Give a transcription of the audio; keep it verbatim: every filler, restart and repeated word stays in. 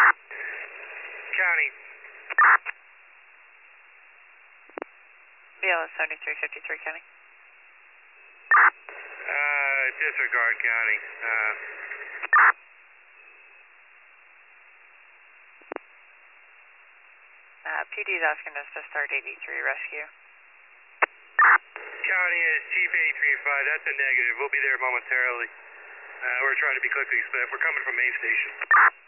County. B L S seventy-three fifty-three County. Uh, disregard County. Uh, Uh, P D is asking us to start eighty-three rescue. County is Chief eighty-three five. That's a negative. We'll be there momentarily. Uh, we're trying to be quickly split. We're coming from main station.